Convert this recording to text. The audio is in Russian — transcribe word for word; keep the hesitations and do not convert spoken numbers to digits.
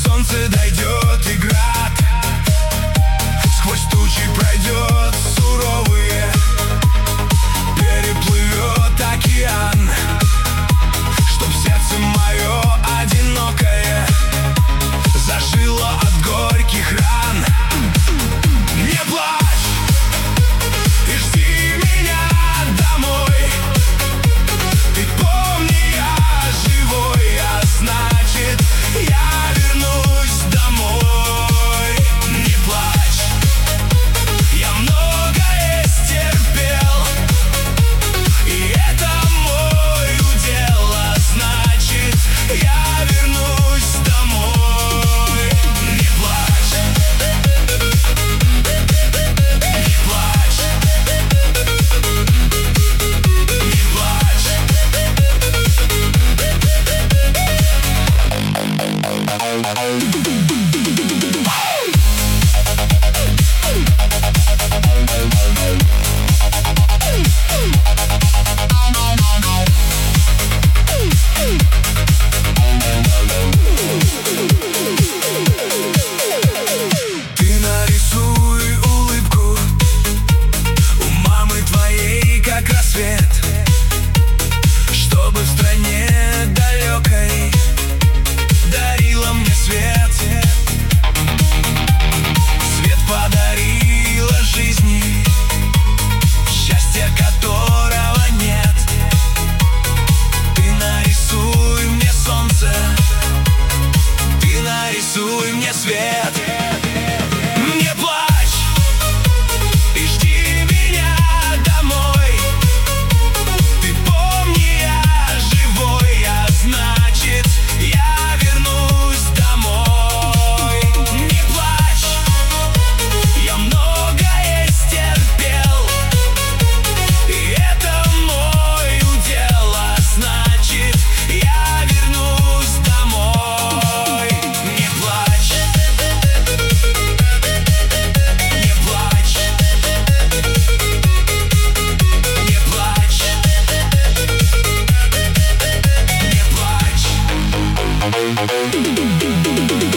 солнце дойдет и град сквозь тучи пройдет суровые, переплывет океан, чтоб сердце мое одинокое зажило от горьких ран. Не плачь и жди меня домой. Ты помни, я живой, а значит, я вернусь домой. Не плачь, я многое стерпел, и это мой удел, а значит, я вернусь домой. Не плачь, не плачь, не плачь. Ты нарисуй улыбку у мамы твоей, как рассвет, чтобы в стране далекой дарила мне свет. Свет подарила жизни, счастья которого нет. Ты нарисуй мне солнце, ты нарисуй мне свет. Не плачь и жди меня домой. Ты помни, я живой, а значит, я вернусь домой. Не плачь, я многое стерпел, и это мой удел, а значит, я вернусь домой. Не плачь, не плачь, не плачь, не плачь.